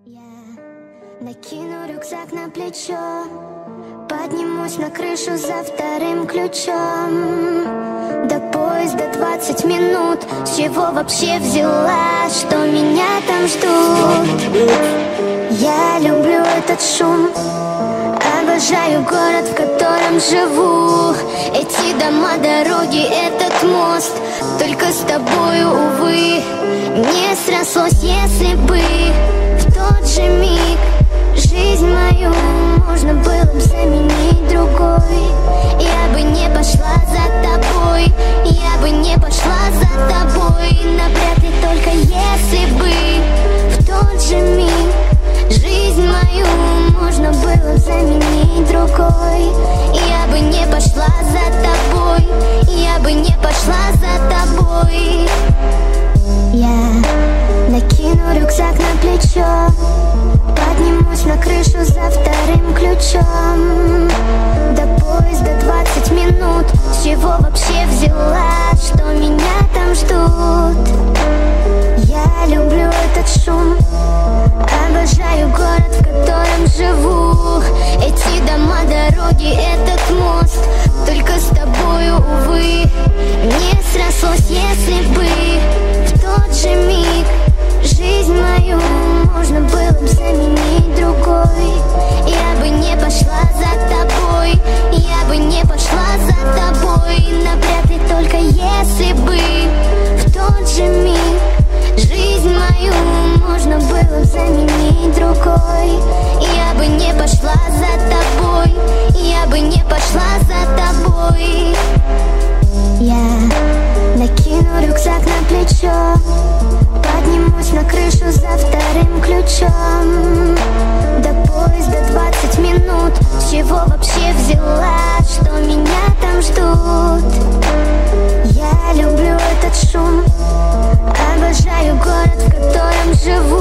Я накину рюкзак на плечо, поднимусь на крышу за вторым ключом. До поезда 20 минут. С чего вообще взяла, что меня там ждут? Я люблю этот шум, обожаю город, в котором живу. Эти дома, дороги, этот мост. Только с тобою, увы, не срослось, если бы в тот же миг жизнь мою можно было бы заменить другой. Я бы не пошла за тобой, я бы не пошла за тобой. Навряд ли, только если бы в тот же миг жизнь мою можно было бы заменить другой. Я бы не пошла за тобой, я бы не пошла за тобой. Я накину рюкзак на плечо, поднимусь на крышу за вторым ключом. До поезда 20 минут. С чего вообще взяла, что меня там ждут? Я люблю этот шум, обожаю город, в котором живу. Эти дома, дороги, этот мост. Только с тобою, увы, не срослось, если бы в тот же миг жизнь мою можно было бы заменить другой. Я бы не пошла за тобой, я бы не пошла за тобой. Навряд ли, только если бы в тот же миг жизнь мою можно было бы заменить другой. Я бы не пошла за тобой, я бы не пошла за тобой. Я накину рюкзак на плечо, поднимусь на крышу за вторым ключом. До поезда 20 минут. С чего вообще взяла, что меня там ждут? Я люблю этот шум, обожаю город, в котором живу.